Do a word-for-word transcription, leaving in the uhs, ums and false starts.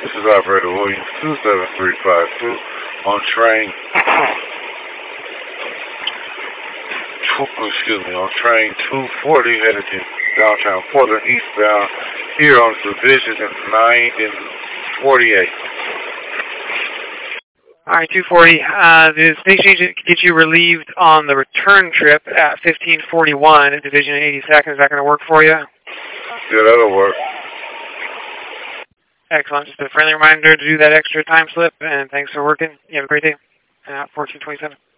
This is Operator Williams, two seven three five two, on train, excuse me, on train two forty, headed to downtown Portland, eastbound, here on Division nine and forty-eight. All right, two forty. Uh, the station agent can get you relieved on the return trip at fifteen forty-one at Division eighty-second. Is that going to work for you? Yeah, that'll work. Excellent. Just a friendly reminder to do that extra time slip, and thanks for working. You have a great day. Uh, fourteen twenty-seven.